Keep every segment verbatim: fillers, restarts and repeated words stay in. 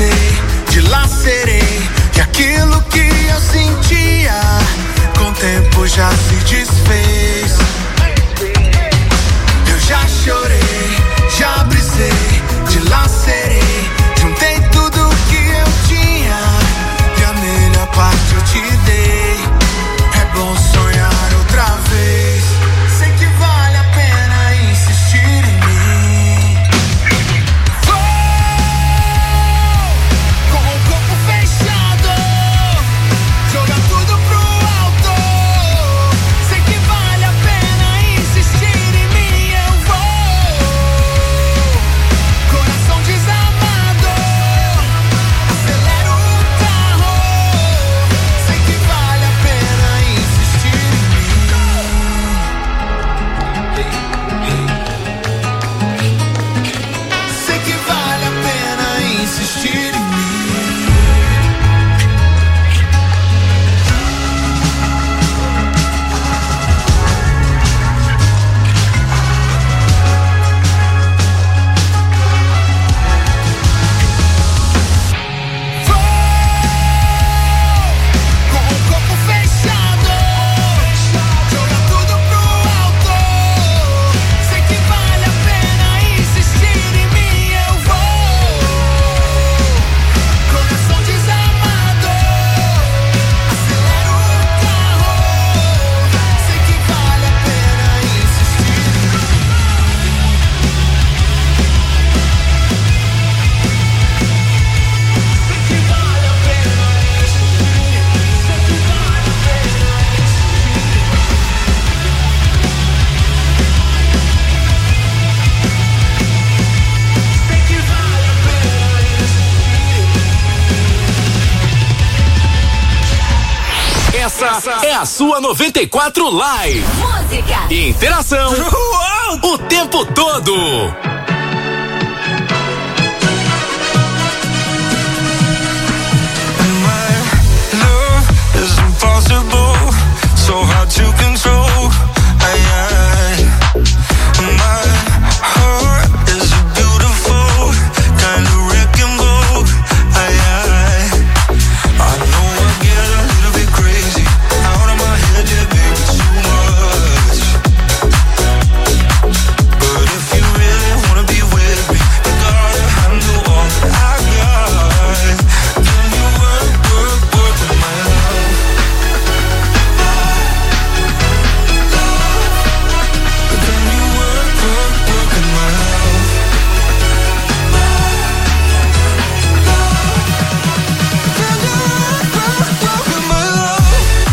brisei, dilacerei, que aquilo que eu sentia com o tempo já se desfez. Eu já chorei, já brisei, dilacerei, juntei tudo que eu tinha e a melhor parte eu te dei. É bom sonhar outra vez, sei que vale a pena insistir em mim. Vou com o corpo fechado, jogar tudo pro alto, sei que vale a pena insistir em mim. Eu vou, coração desamado, acelero o carro, sei que vale a pena insistir em mim. Sei que vale a pena insistir em mim. Vou com o corpo fechado, jogar tudo pro alto, sei que vale a pena insistir em mim. Eu vou, coração desamado, acelero o carro, sei que vale a pena insistir em mim. Essa é a sua noventa e quatro Live. Música, Interação o tempo todo. Love is impossible, so hard to control. I, I, my heart is a beautiful kind of wrecking ball. I, I, I know I get a little bit crazy, out of my head, yeah, baby, too much. But if you really wanna be with me, you gotta handle all that I got. Can you work, work, work with my love? Can you work, work, work with my love? Can you work, work, work with my love?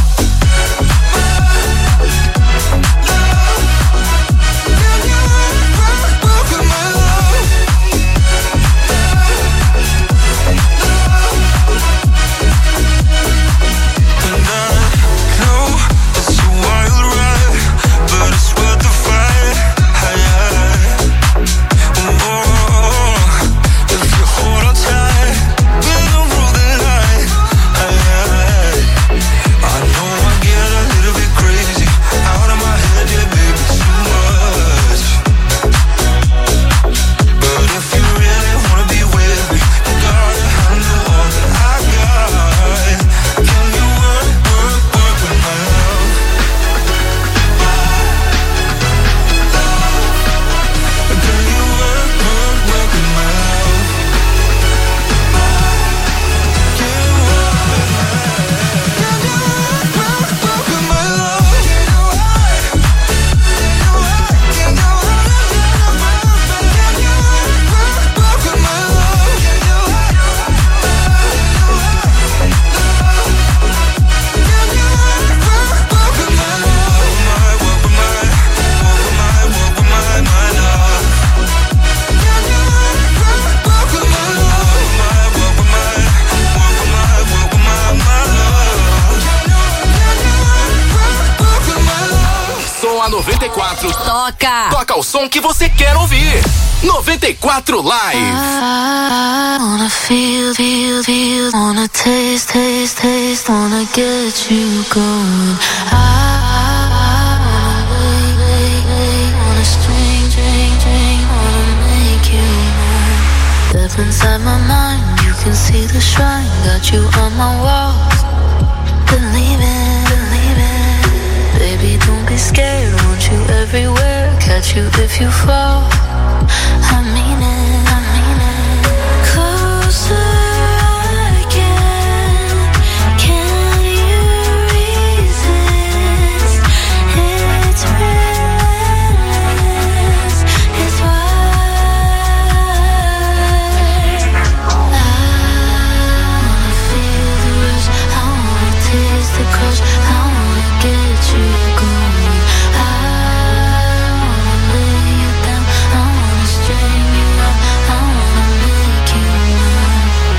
Can you work, work, work with my love? And I know it's a wild ride, but it's worth the fight. Aye, aye. Oh, if you hold on tight, we'll rule the night. Aye, aye. I know I get a little bit crazy, out of my head, yeah, baby, too much. But if you really wanna be with me, you gotta handle all that I got. Can you work, work, work with my love? Can you work, work, work with my love? Can you work with my love? Can you work, work, work with my love? Can you work? Can you work? Can you work? Can you work, work with my love? Can you work? Can you work, work with my love? Work with my, work with my, work with my, my love. Can you work, work with my love? Work with my, work with my, work with my, my love. Can you work, work with my love? Som a noventa e quatro. toca. Toca o som que você quer ouvir. noventa e quatro Live. I wanna feel, feel, feel, wanna taste, taste, taste, wanna get you going. I, wanna wait, wait, wait, wanna string, string, string, wanna make you mine. Deep inside my mind, you can see the shrine, got you on my walls. Believe it, believe it. Baby, don't be scared, want you everywhere. Catch you if you fall. I mean it, I mean it. Closer I can, can you resist? It's relentless, it's wild. I wanna feel the rush, I wanna taste the crush, I wanna get you going. I wanna lay you down, I wanna string you up, I wanna make you mine.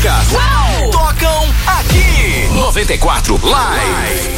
músicas Uau! Tocam aqui. noventa e quatro Live.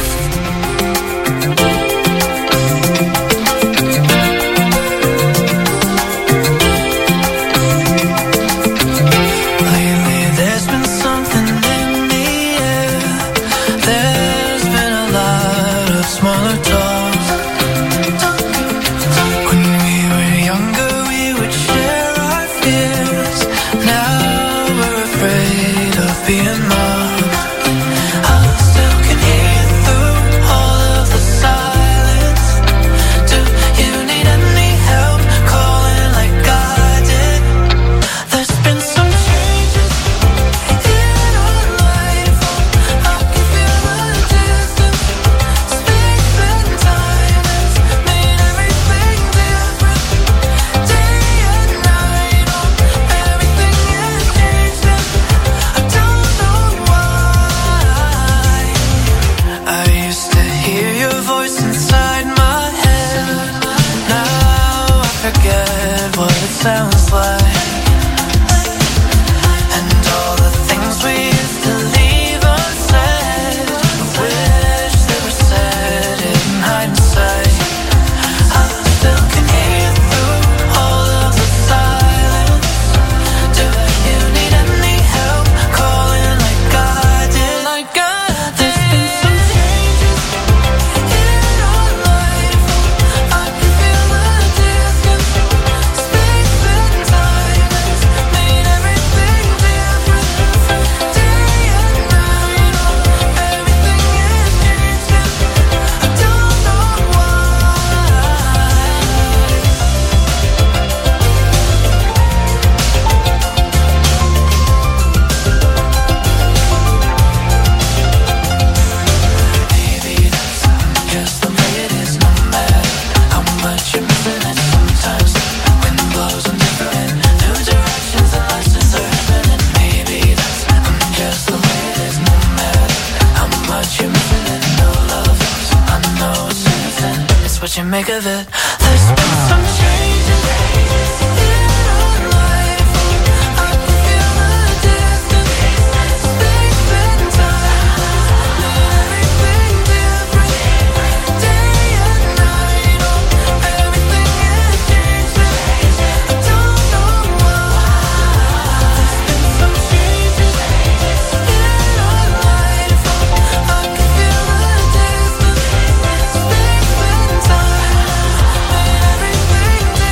Make of it. There's been some changes in our life. I can feel the distance, space and time. Everything different, day and night. Oh, everything is changing. I don't know why. There's been some changes in our life. I can feel the distance, space and time. Everything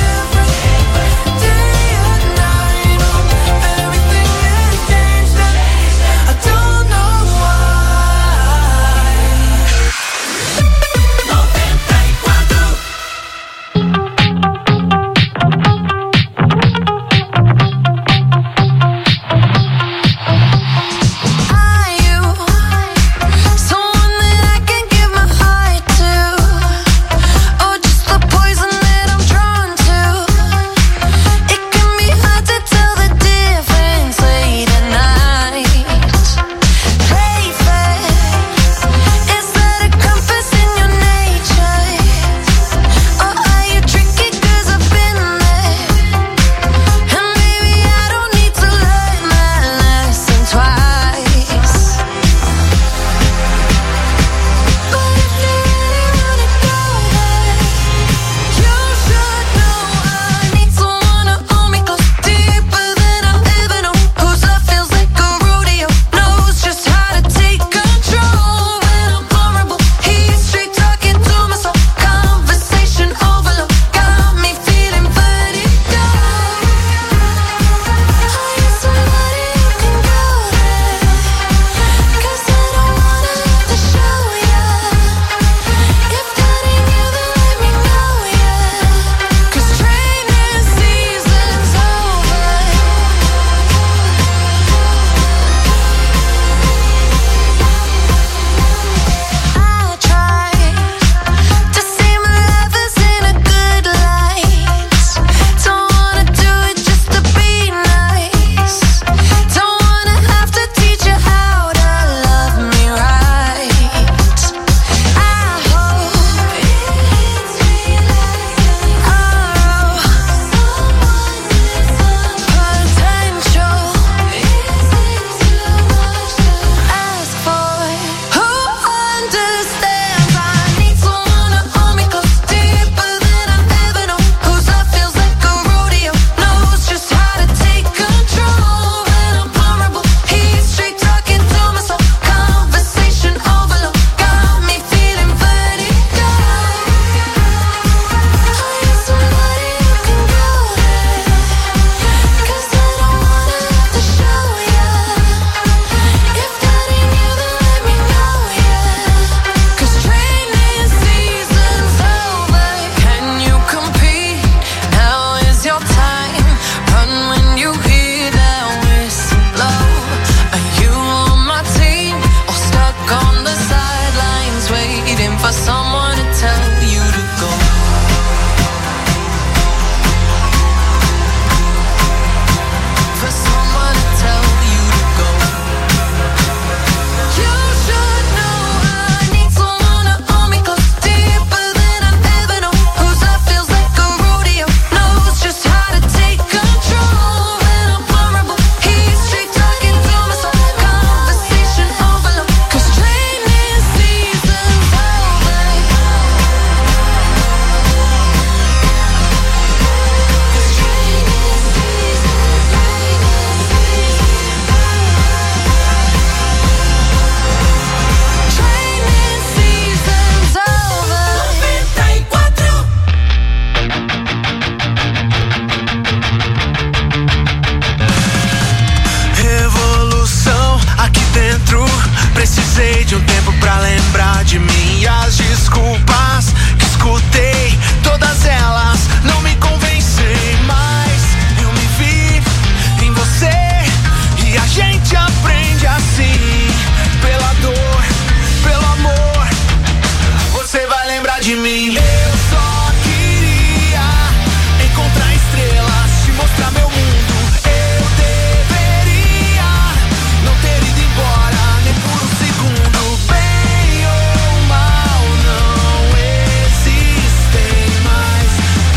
pra lembrar de mim. E as desculpas que escutei, todas elas não me convencem mais. Eu me vi em você e a gente aprende assim. Pela dor, pelo amor, você vai lembrar de mim. Eu só queria encontrar estrelas, te mostrar meu mundo. Eu deveria não ter ido embora nem por um segundo. Bem ou mal não existem mais.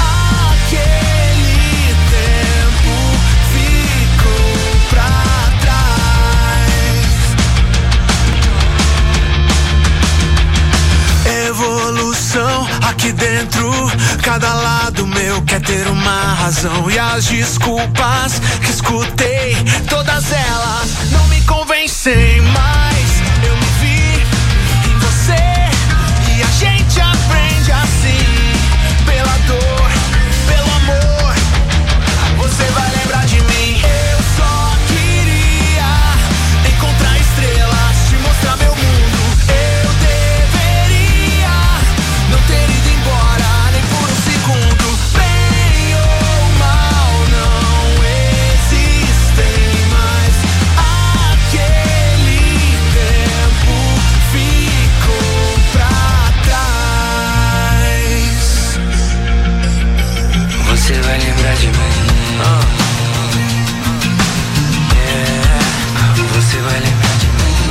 Aquele tempo ficou pra trás. Evolução aqui dentro, cada lado meu quer ter uma razão. E as desculpas que escutei, todas elas não me convencem mais. Eu me vi em você e a gente aprende assim. Pela dor, pelo amor, você vai lembrar de mim. Eu só queria encontrar estrelas, te mostrar meu mundo. Eu deveria não ter ido embora nem por um segundo. Bem ou mal não existem mais. Aquele tempo ficou pra trás. Você vai lembrar de mim. Yeah, você vai lembrar de mim.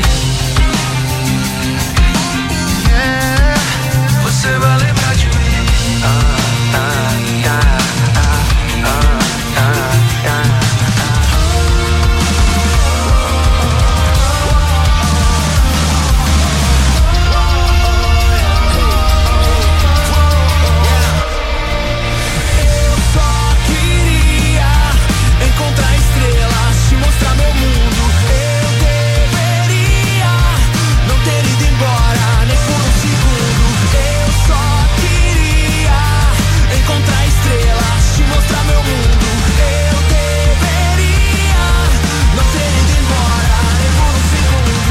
Yeah, você vai lembrar de mim. Ah, ah, ah, ah, ah, ah, ah. Eu só queria encontrar estrelas, te mostrar meu mundo. Eu deveria não ter ido embora nem por um segundo. Eu só queria encontrar estrelas, te mostrar meu mundo. Eu deveria não ter ido embora nem por um segundo.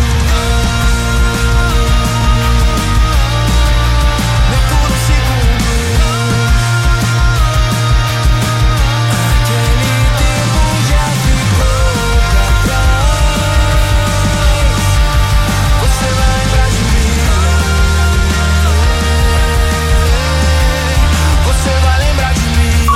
Nem por um segundo. Aquele tempo já ficou pra trás. Você vai lembrar de mim. Você vai lembrar de mim.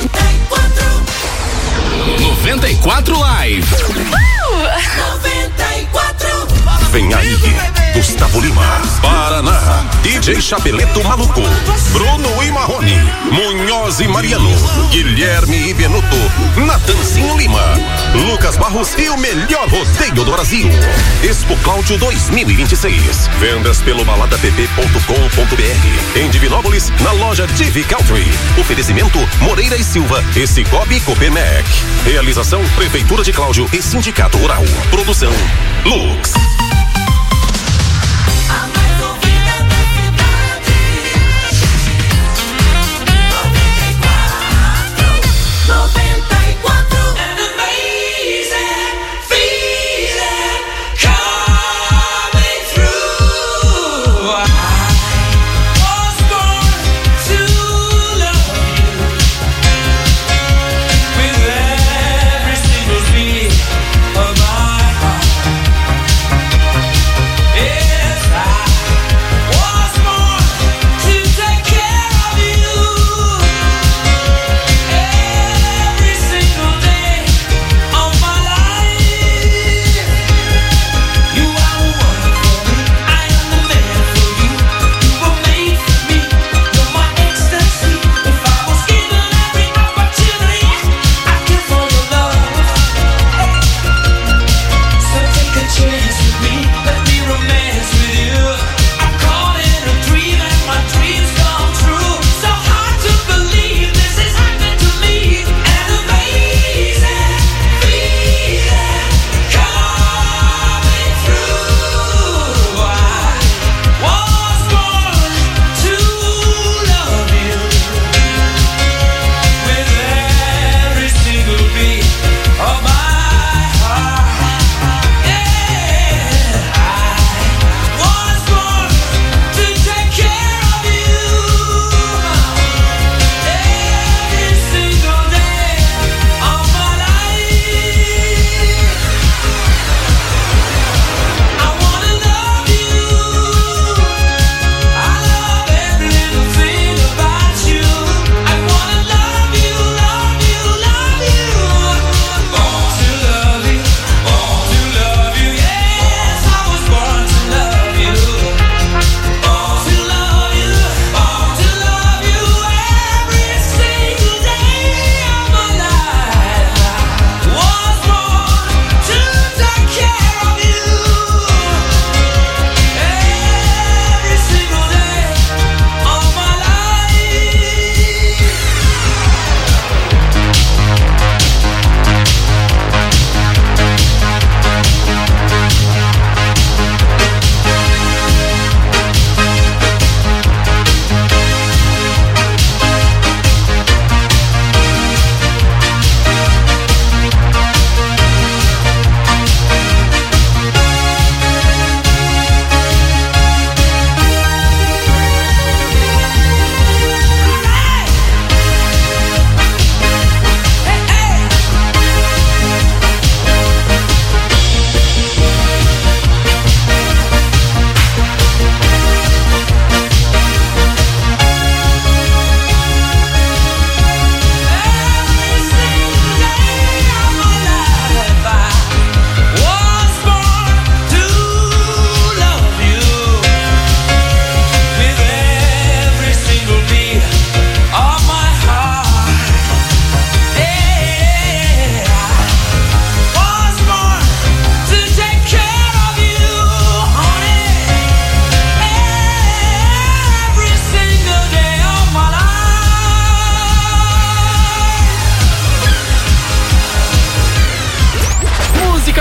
noventa e quatro Live. noventa e quatro. Vem aí, Gustavo Lima, Paraná, D J Chapeleto Maluco, Bruno e Marrone, Munhoz e Mariano, Guilherme e Benuto, Natanzinho Lima, Lucas Barros e o melhor rodeio do Brasil. Expo Cláudio dois mil e vinte e seis. Vendas pelo balada p p ponto com ponto b r. Em Divinópolis, na loja Divi Country. Oferecimento Moreira e Silva e Cicobi Copermec. Realização Prefeitura de Cláudio e Sindicato Rural. Produção Lux. A mais ouvida da cidade. noventa e quatro. noventa e quatro. An amazing feeling coming through. I was born to love you with every single beat of my heart.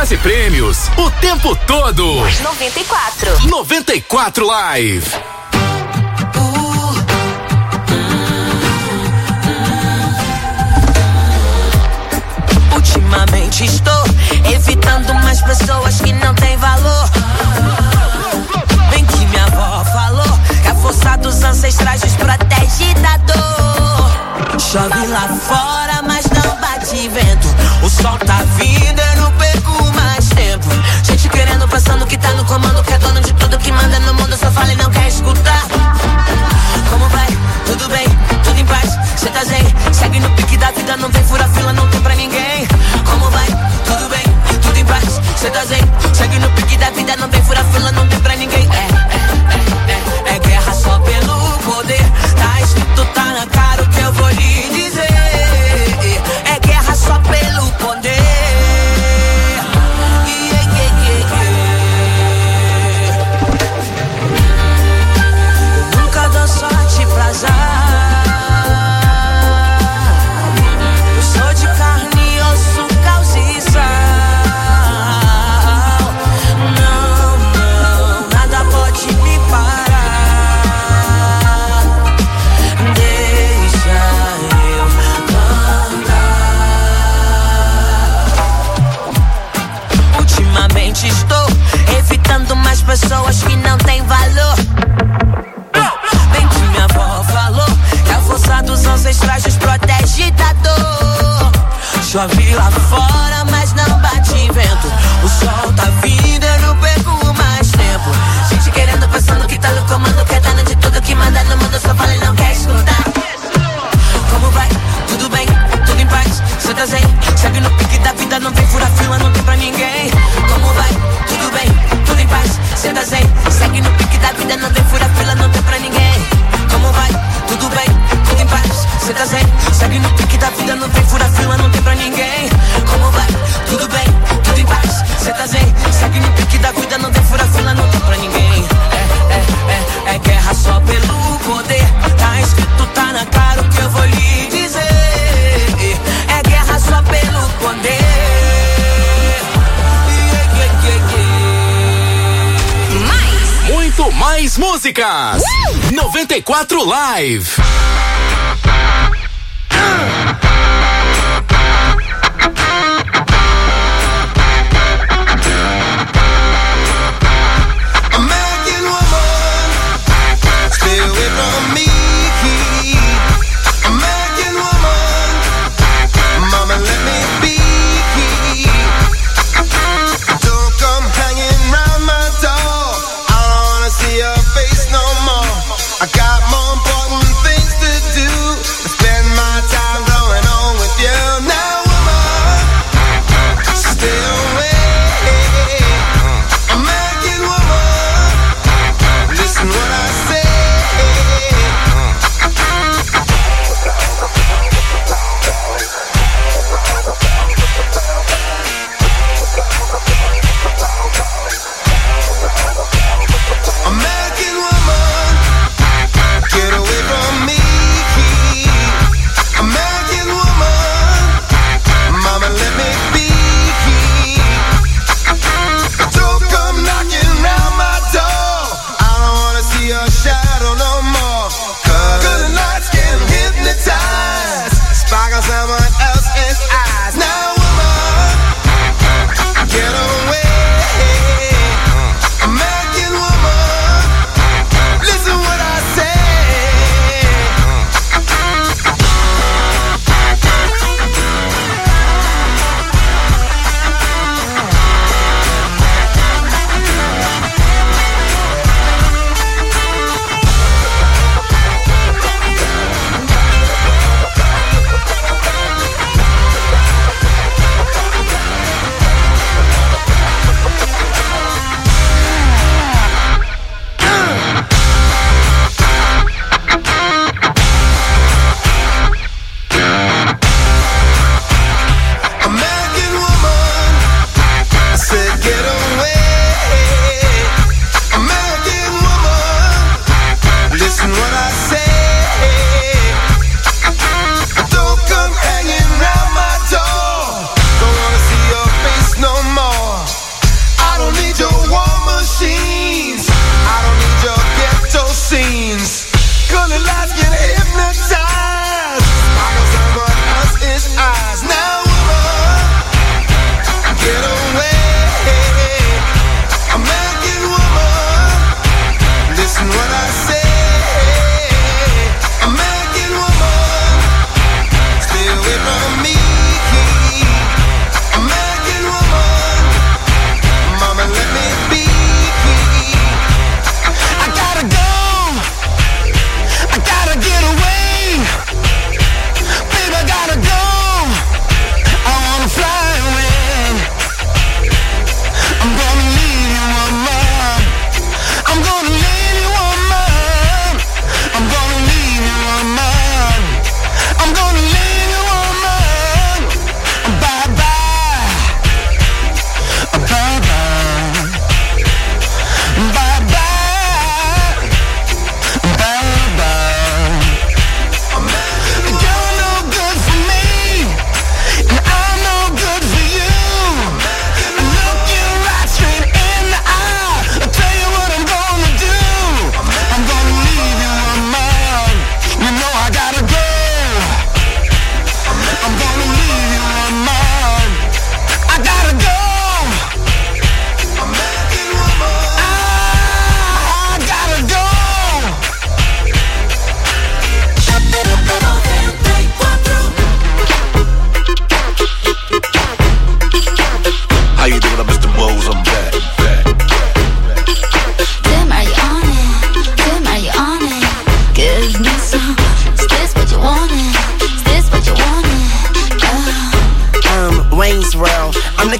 músicas e prêmios o tempo todo. noventa e quatro. noventa e quatro Live. Ultimamente estou evitando mais pessoas que não têm valor. Bem que minha avó falou que a força dos ancestrais nos protege da dor. Chove lá fora, mas não bate vento. O sol tá vindo, eu não perco mais tempo. Gente querendo, pensando que tá no comando, que é dono de tudo, que manda no mundo, só fala e não quer escutar. Como vai? Tudo bem? Tudo em paz? Cê tá zen? Segue no pique da vida, não tem fura fila, não tem pra ninguém. Como vai? Tudo bem? Tudo em paz? Cê tá zen? Segue no pique da vida, não tem fura fila, não tem pra ninguém. É, é, é, é, é guerra só pelo poder. Tá escrito, tá na cara o que eu vou lhe dizer. É guerra só pelo poder. Yeah, yeah, yeah, yeah. Eu nunca dou sorte pra azar. Estou evitando mais pessoas que não têm valor. Bem que minha avó falou que a força dos ancestrais nos protege da dor. Chove lá fora, mas não bate vento. O sol tá vindo, eu não perco mais tempo. Gente querendo, pensando que tá no comando, que é dono de tudo, que manda no mundo, só fala e não quer escutar. Como vai? Tudo bem? Tudo em paz? Cê tá zen? Segue no pique da vida, não tem fura fila, não tem pra ninguém. Como vai? Tudo bem? Tudo em paz? Cê tá zen? Segue no pique da vida, não tem fura fila, não tem pra ninguém. Como vai? Tudo bem? Tudo em paz? Cê tá zen? Segue no pique da vida, não tem fura fila, não tem pra ninguém. Como vai? Tudo bem? Tudo em paz? Cê tá zen? Segue no pique da vida, não tem fura fila, não tem pra ninguém. É, é, é, é guerra só pelo poder. Tá escrito, tá na cara o que eu vou lhe dizer. É guerra só pelo poder. Mais, muito mais músicas. Uh! noventa e quatro Live. American woman, stay away from me. American woman, mama let me be. Don't come hanging round my door. I don't wanna see your face no more. I got more important things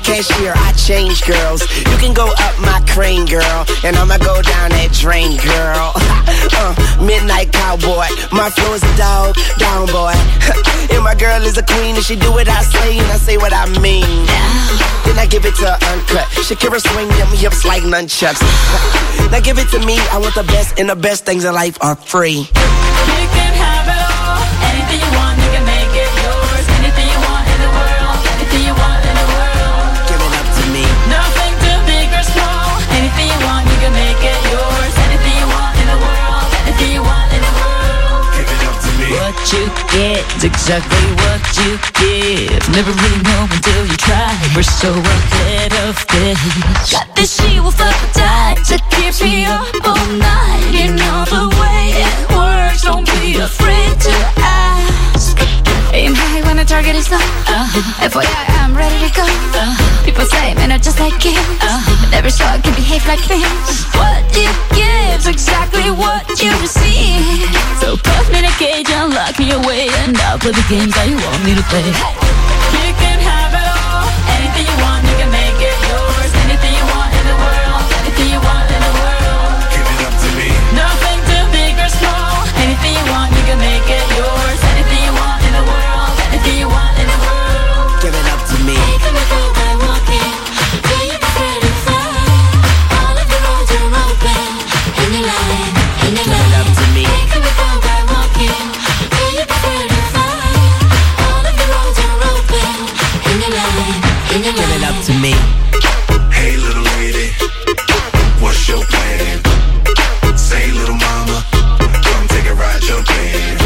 cashier, I change girls. You can go up my crane, girl, and I'ma go down that drain, girl. uh, midnight cowboy, my flow is a dog, down boy. And my girl is a queen, and she do what I say, and I say what I mean. Then I give it to her uncut. Shakira swing them hips like nunchucks. Now give it to me, I want the best, and the best things in life are free. You can have it all, anything you want, you can make it yours. Anything you want in the world, anything you want in the world. Give it up to me. Nothing too big or small, anything you want, you can make it yours. Anything you want in the world, anything you want in the world. Give it up to me. What you get is exactly what you give. Never really know until you try. We're so ahead of this. Got this she will fuck tight that keeps me up all night. You know the way it works, don't be afraid to ask. Aim high when the target is low. uh-huh. F Y I, I'm ready to go. uh-huh. People say men are just like kids, uh-huh. but never saw I can behave like this. What you give's exactly what you receive. So put me in a cage and lock me away, and I'll play the games that you want me to play. You can have it all, anything you want, you can make it yours. Anything you want in the world, anything you want in the world. Give it up to me. Nothing too big or small, anything you want, you can make it yours. Anything you want in the world, anything you want in the world. Give it up to me. Come and go by walking, do you prefer to fly? All of the roads are open, in your line, in your Give line. it up to me. Come and go by walking, do you prefer to fly? All of the roads are open, in your line, in your Give it line. up to me. Hey, little lady, what's your plan? Say, little mama, come take a ride, jump in.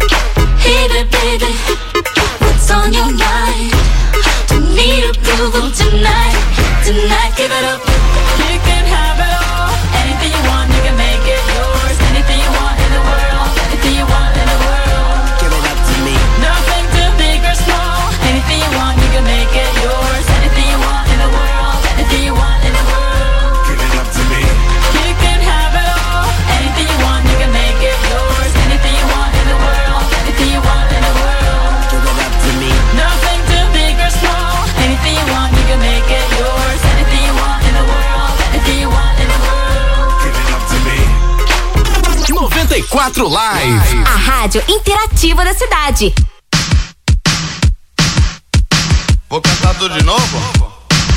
Hey there, baby, what's on your mind? Don't need approval tonight, tonight, give it up. You can have it all, anything you want, you can make it yours. Anything you want in the world, anything you want in the world. Give it up to me. Nothing too big or small, anything you want, you can make it yours. Anything you want in the world, anything you want in the world. Give it up to me. You can have it all, anything you want, you can make it yours. Anything you want in the world, anything you want in the world. Give it up to me. Nothing too big or small, anything you want, you can make it yours. Anything you want in the world, anything you want in the world. Give it up to me. noventa e quatro Live. A rádio interativa da cidade. Vou cantar tudo de novo?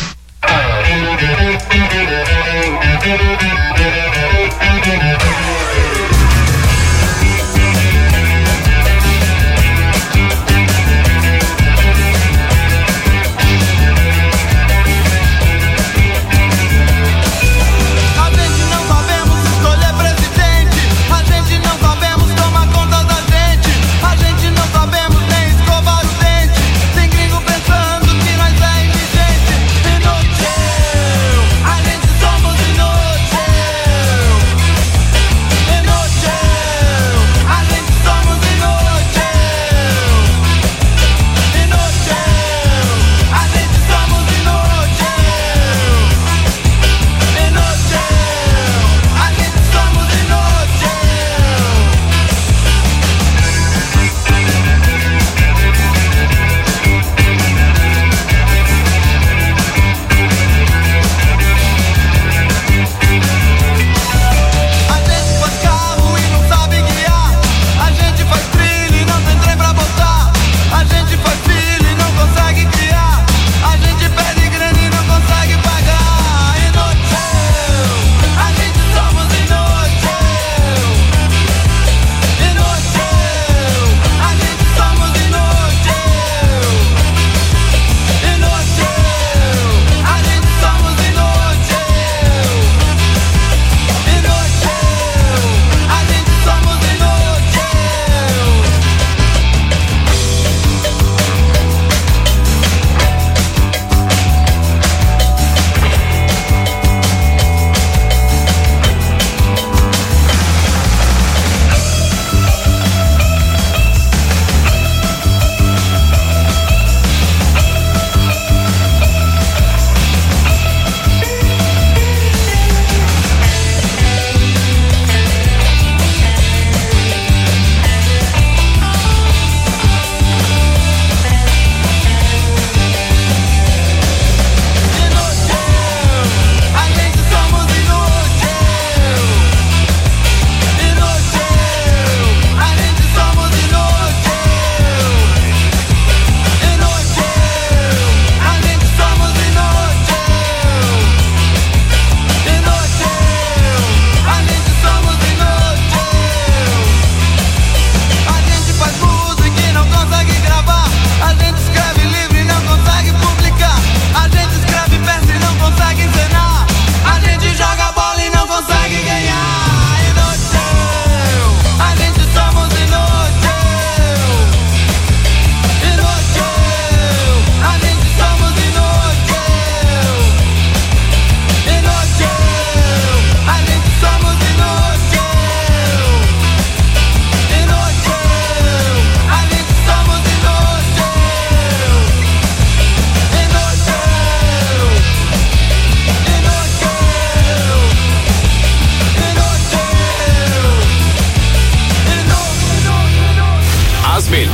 A gente não sabemos escolher presidente. A gente não sabemos tomar conta da gente. A gente não sabemos nem escovar o dente. Tem gringo pensando que nós é indigente. Inútil, a gente somos inútil.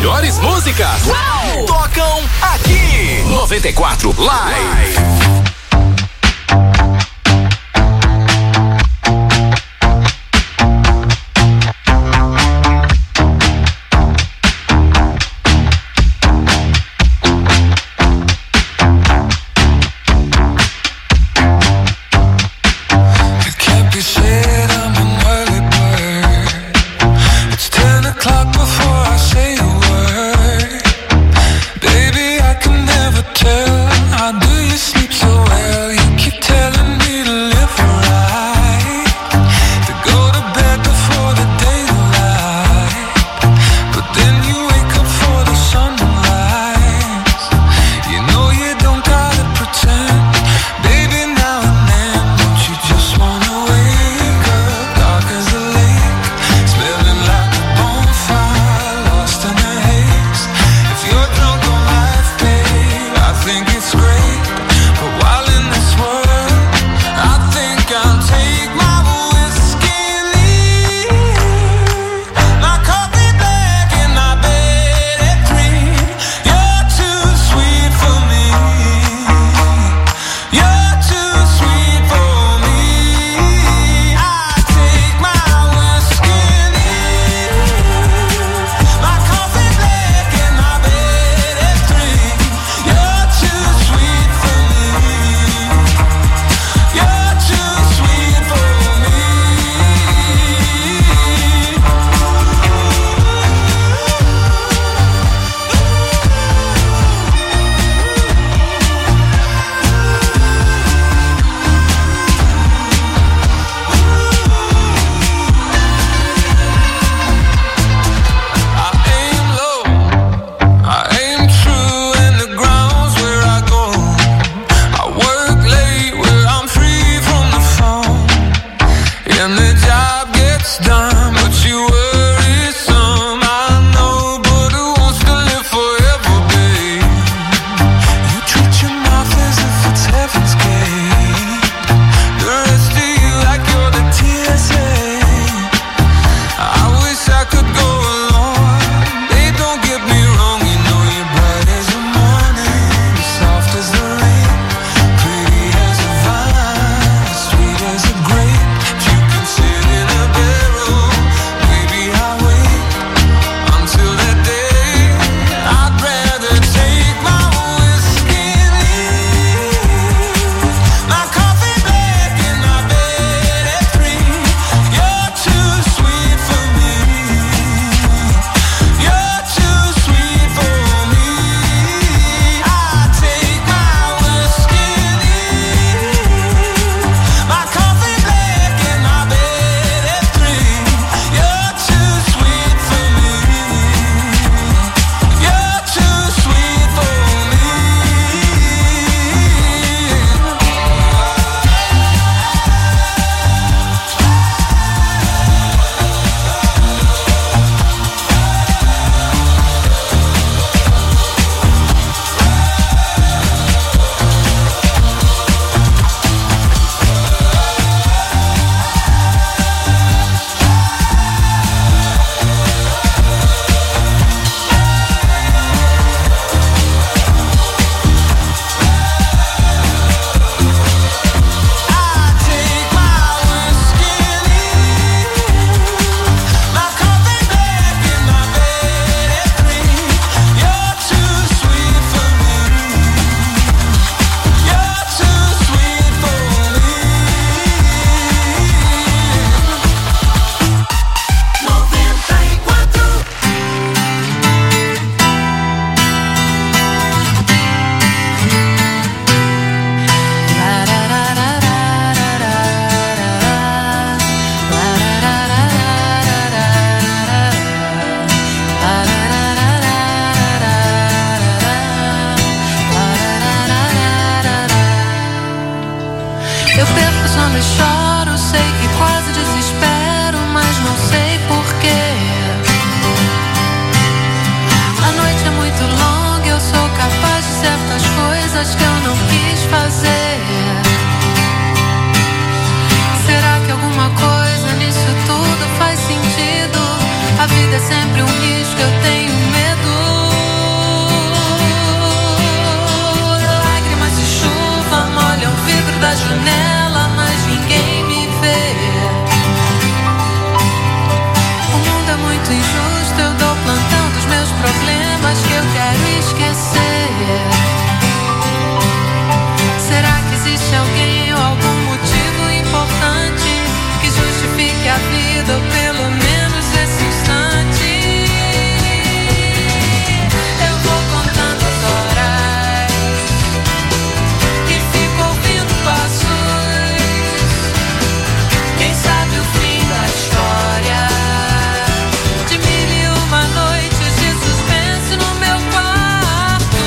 melhores músicas Uau! Tocam aqui. noventa e quatro Live. A vida é sempre um risco, eu tenho medo. muito injusto. Eu dou plantão dos meus problemas que eu quero esquecer. Será que existe alguém ou algum motivo importante que justifique a vida, ou pelo menos esse instante? Eu vou contando as horas e fico ouvindo passos. Quem sabe o fim da história? De mil e uma noites de suspense no meu quarto.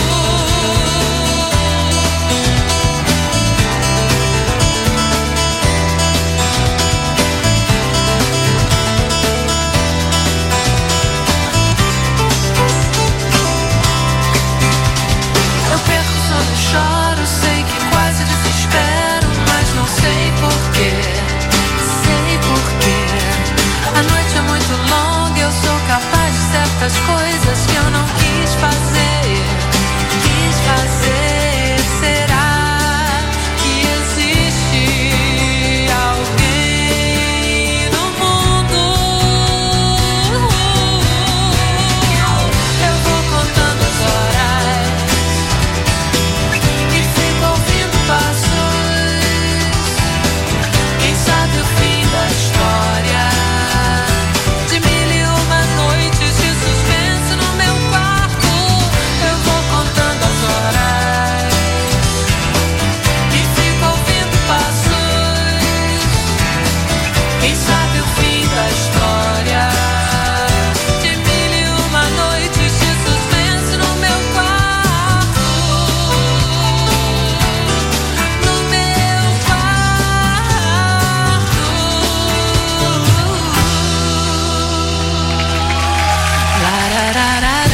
Eu perco o sono e choro, sei que quase desespero, mas não sei porquê, sei porquê. A noite é muito longa, eu sou capaz de certas coisas que eu não quis fazer, quis fazer. Será que existe alguém no mundo? Eu vou contando as horas e fico ouvindo passos. Quem sabe o fim da história? De mil e uma noites de suspense no meu quarto. Eu vou contando as horas e fico ouvindo passos. Quem sabe o fim da história? De mil e uma noites de suspense no meu quarto. No meu quarto. Larararara.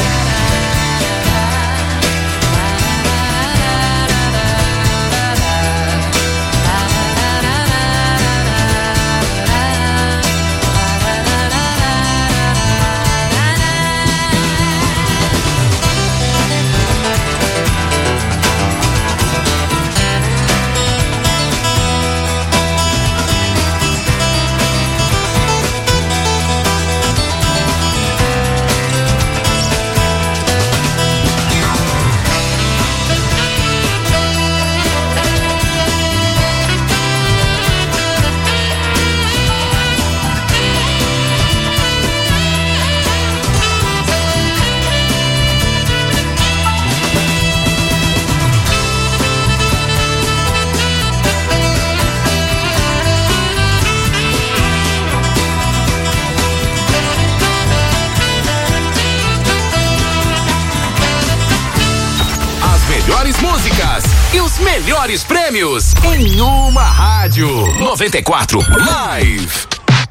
As melhores músicas e os melhores prêmios em uma rádio. noventa e quatro Live.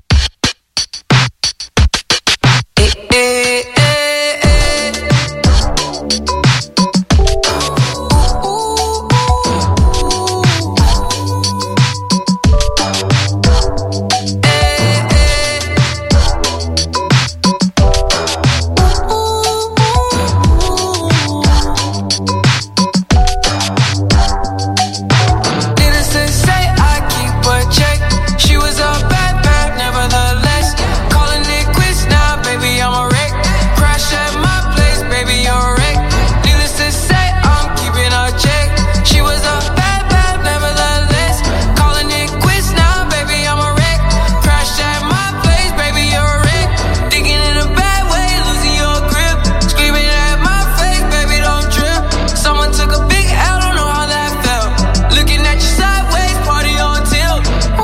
Needless to say, I keep a check. She was a bad, bad, nevertheless. Calling it quits now, baby, I'm a wreck. Crash at my place, baby, you're a wreck. Needless to say, I'm keeping a check. She was a bad, bad, nevertheless. Calling it quits now, baby, I'm a wreck. Crash at my place, baby, you're a wreck. Thinking in a bad way, losing your grip. Screaming at my face, baby, don't trip. Someone took a big L, don't know how that felt. Looking at you sideways, party on tilt.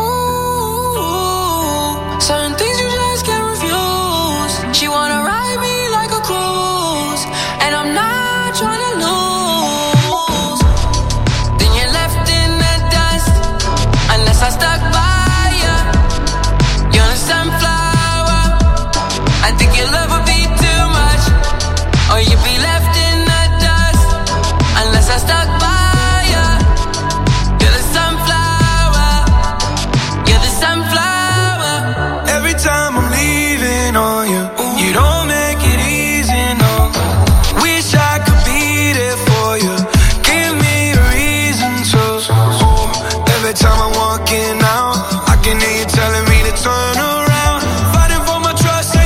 Ooh, certain things you just can't refuse. She wanna ride me like a cruise, and I'm not trying to lose. Then you're left in the dust, unless I stuck by ya. You're a sunflower. I think your love would be too much, or you'd be left in the dust, unless I stuck by ya. You're the sunflower. You're the sunflower. Every time I'm leaving on you, you don't make it easy, no. Wish I could be there for you. Give me a reason to. Every time I'm walking out, I can hear you telling me to turn around. Fighting for my trust.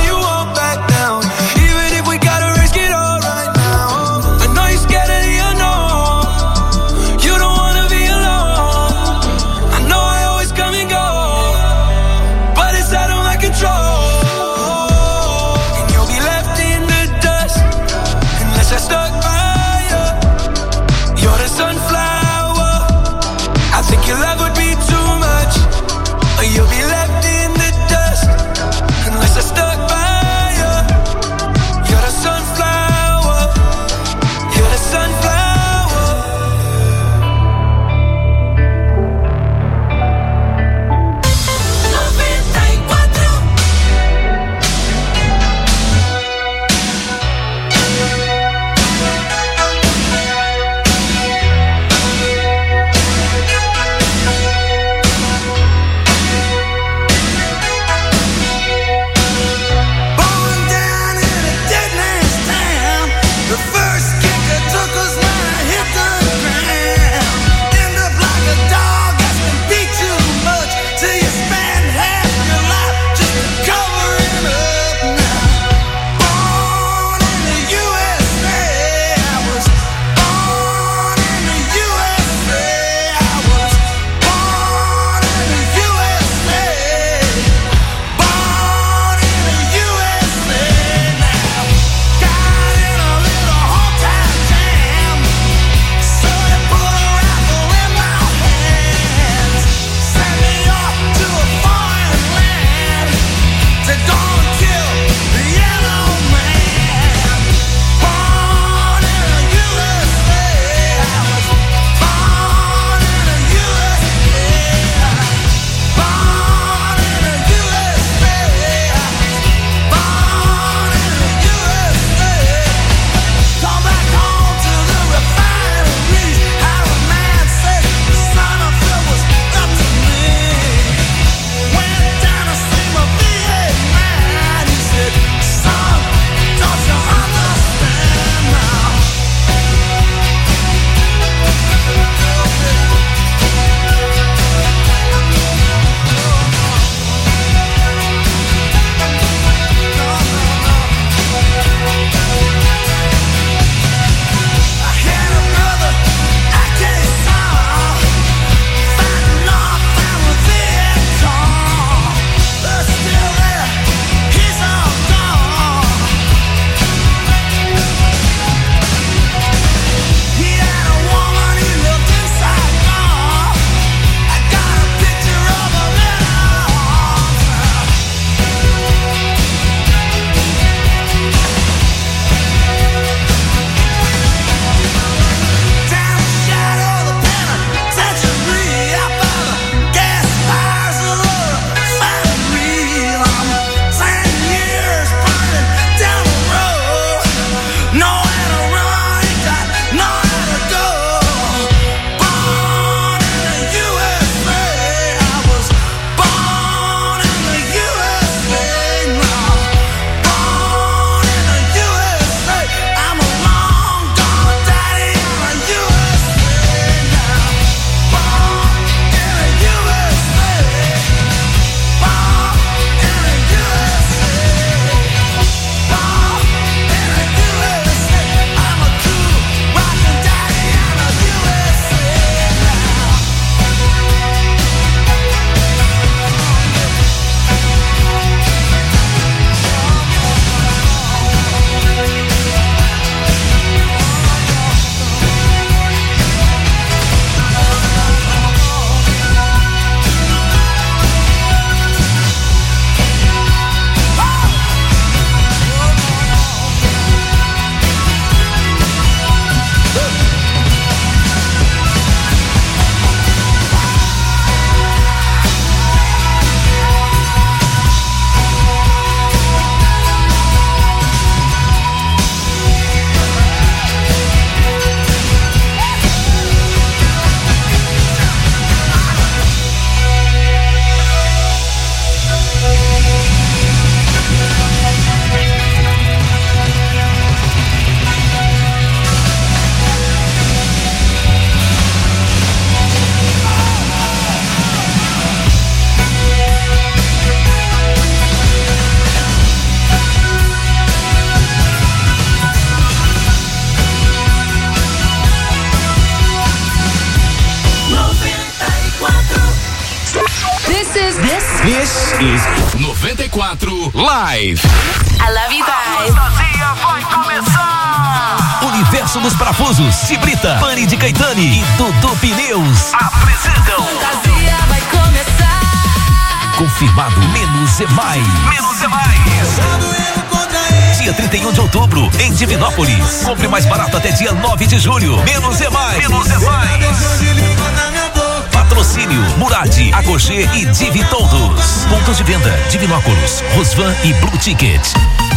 is noventa e quatro Live. I love you guys. Fantasia vai começar. Universo dos Parafusos, Cibrita, Pani de Caetani e Dudu Pneus apresentam. Fantasia vai começar. Confirmado, menos é mais. Menos é mais. Dia trinta e um de outubro, em Divinópolis. Compre mais barato até dia nove de julho. Menos é mais. Menos é mais. Patrocínio, Murad, Agogê e Divi Todos. Pontos de venda, Divinópolis, Rosvan e Blue Ticket.